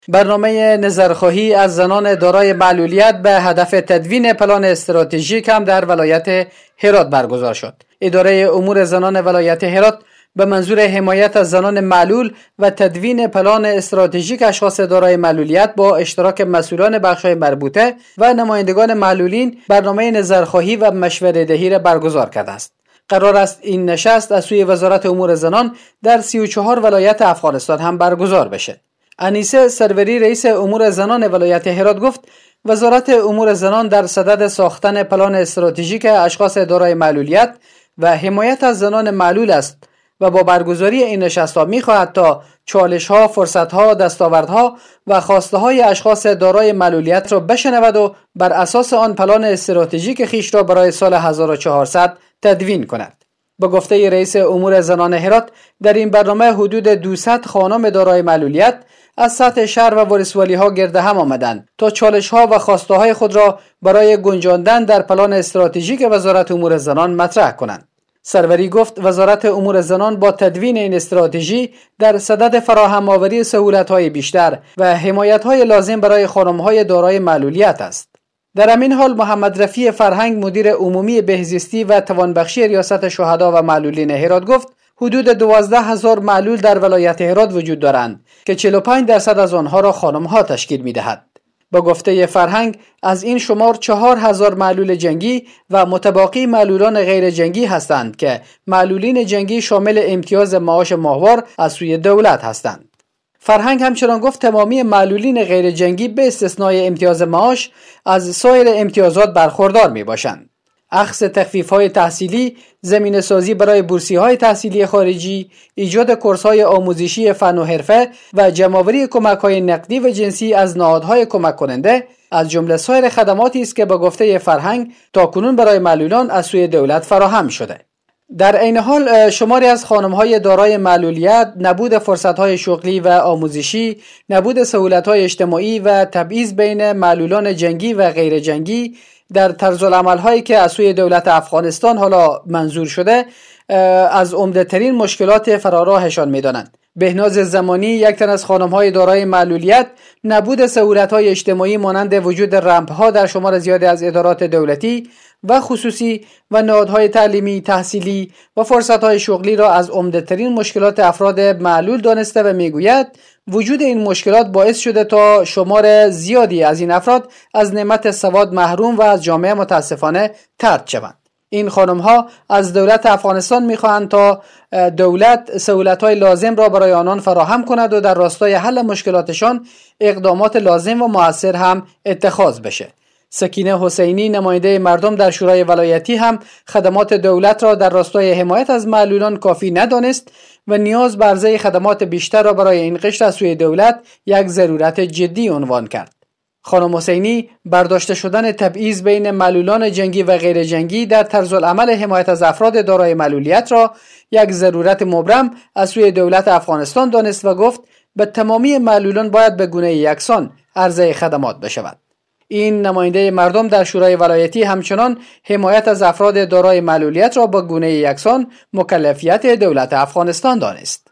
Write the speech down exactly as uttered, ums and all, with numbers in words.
برنامه نظرخواهی از زنان دارای معلولیت به هدف تدوین پلان استراتژیک هم در ولایت هرات برگزار شد. اداره امور زنان ولایت هرات به منظور حمایت از زنان معلول و تدوین پلان استراتژیک اشخاص دارای معلولیت با اشتراک مسئولان بخش‌های مربوطه و نمایندگان معلولین برنامه نظرخواهی و مشورت دهی را برگزار کرده است. قرار است این نشست از سوی وزارت امور زنان در سی و چهار ولایت افغانستان هم برگزار بشه. انیسه سروری رئیس امور زنان ولایت هرات گفت وزارت امور زنان در صدد ساختن پلان استراتژیک اشخاص دارای معلولیت و حمایت از زنان معلول است و با برگزاری این نشست‌ها می‌خواهد تا چالش‌ها، فرصت‌ها، دستاوردها و خواسته‌های اشخاص دارای معلولیت را بشنود و بر اساس آن پلان استراتژیک خیش را برای سال هزار و چهارصد تدوین کند. با گفته رئیس امور زنان هرات در این برنامه حدود دویست خانم دارای معلولیت از سطح شهر و ولسوالی‌ها گرد هم آمدند تا چالش‌ها و خواسته‌های خود را برای گنجاندن در پلان استراتژیک وزارت امور زنان مطرح کنند. سروری گفت وزارت امور زنان با تدوین این استراتژی در صدد فراهم آوری سهولت‌های بیشتر و حمایت‌های لازم برای خانم‌های دارای معلولیت است. در همین حال محمد رفیع فرهنگ مدیر عمومی بهزیستی و توانبخشی ریاست شهدا و معلولین هرات گفت حدود دوازده هزار معلول در ولایت هرات وجود دارند که چهل و پنج درصد از آنها را خانم‌ها تشکیل می‌دهد. با گفته فرهنگ از این شمار چهار هزار معلول جنگی و متباقی معلولان غیر جنگی هستند که معلولین جنگی شامل امتیاز معاش ماهوار از سوی دولت هستند. فرهنگ همچنان گفت تمامی معلولین غیر جنگی به استثنای امتیاز معاش از سایر امتیازات برخوردار می باشند. اخذ تخفیف‌های تحصیلی، زمینه سازی برای بورسی‌های تحصیلی خارجی، ایجاد کورس‌های آموزشی فن و حرفه و جمع‌آوری کمک‌های نقدی و جنسی از نهادهای کمک کننده از جمله سایر خدماتی است که با گفته فرهنگ تاکنون برای معلولان از سوی دولت فراهم شده. در عین حال شماری از خانم‌های دارای معلولیت نبود فرصت‌های شغلی و آموزشی، نبود سهولت‌های اجتماعی و تبعیض بین معلولان جنگی و غیر جنگی در طرز العمل‌هایی که از سوی دولت افغانستان حالا منظور شده از عمده‌ترین مشکلات فراراهشان می‌دانند. بهناز زمانی یک تن از خانم‌های دارای معلولیت نبود سهولت‌های اجتماعی مانند وجود رمپ‌ها در شمار زیادی از ادارات دولتی و خصوصی و نهادهای تعلیمی، تحصیلی و فرصت‌های شغلی را از عمده‌ترین مشکلات افراد معلول دانسته و میگوید وجود این مشکلات باعث شده تا شمار زیادی از این افراد از نعمت سواد محروم و از جامعه متاسفانه طرد شوند. این خانم‌ها از دولت افغانستان می‌خواهند تا دولت سهولت‌های لازم را برای آنان فراهم کند و در راستای حل مشکلاتشان اقدامات لازم و مؤثر هم اتخاذ بشه. سکینه حسینی نماینده مردم در شورای ولایتی هم خدمات دولت را در راستای حمایت از معلولان کافی ندانست و نیاز به عرضه خدمات بیشتر را برای این قشر از سوی دولت یک ضرورت جدی عنوان کرد. خانم حسینی برداشته شدن تبعیض بین معلولان جنگی و غیر جنگی در طرز العمل حمایت از افراد دارای معلولیت را یک ضرورت مبرم از سوی دولت افغانستان دانست و گفت به تمامی معلولان باید به گونه یکسان عرضه خدمات بشود. این نماینده مردم در شورای ولایتی همچنان حمایت از افراد دارای معلولیت را به گونه یکسان مکلفیت دولت افغانستان دانست.